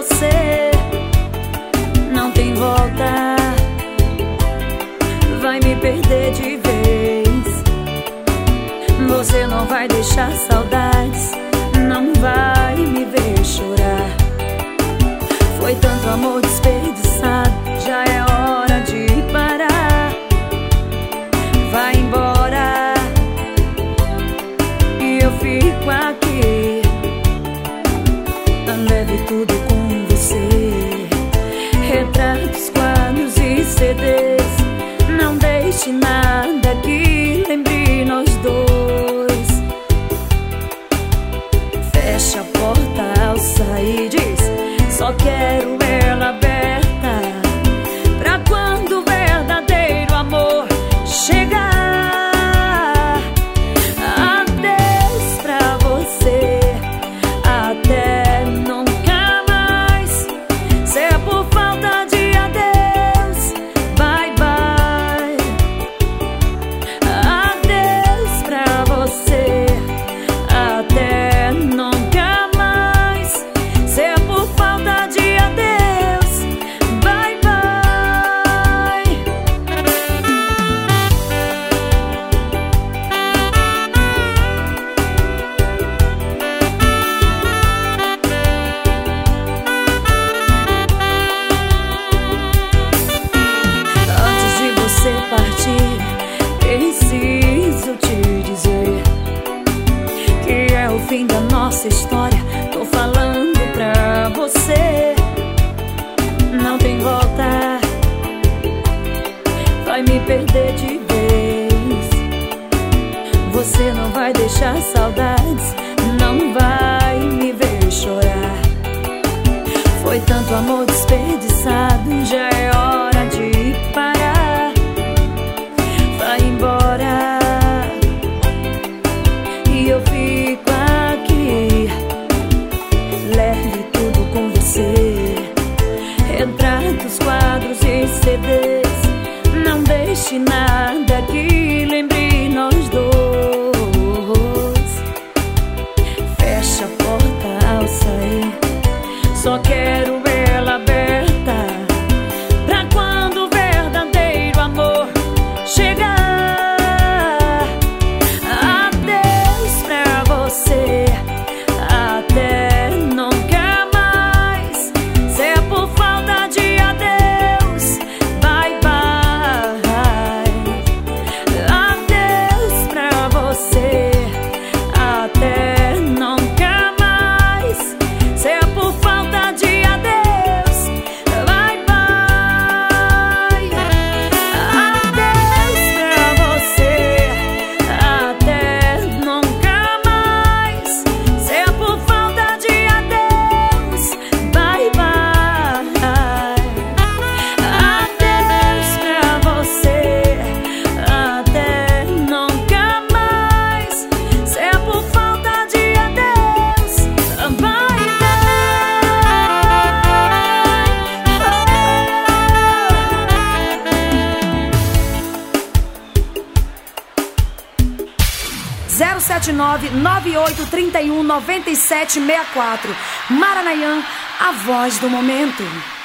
você não tem volta. Vai me perder de vez. Você não vai deixar saudades, não vai me ver chorar. Foi tanto amor desperdiçado, já é hora de parar. Vai embora e eu fico aqui. Leve tudo com você, retratos, quadros e CDs. Não deixe nada que lembre nós dois. Fecha a porta ao sair, diz: só quero ela aberta, pra quando o verdadeiro amor chegar. Adeus pra você, até nunca mais. Se é por falta de adeus, bye bye. Adeus pra você, até nunca mais. Se é por falta de adeus, bye bye. Antes de você partir, preciso te dizer que é o fim da nossa história. Tô falando pra você, não tem volta. Vai me perder de vez. Você não vai deixar saudades, não vai me ver chorar. Foi tanto amor desperdiçado, já é hora de parar. Vai embora e eu fico aqui. Leve tudo com você, retratos, quadros e CDs. Não deixe nada que lembre nós dois. Fecha a porta ao sair, só quero ela aberta, pra quando o verdadeiro amor chegar. Adeus pra você, até nunca mais. Se é por falta de adeus, bye bye. Adeus pra você, até nunca mais. Se é por falta de adeus, bye bye. Adeus pra você, até nunca mais. Se é por falta de adeus, bye bye. Adeus pra você, até nunca mais. Se é por falta de adeus, bye bye. 079-9831-9764. Maranhão, a voz do momento.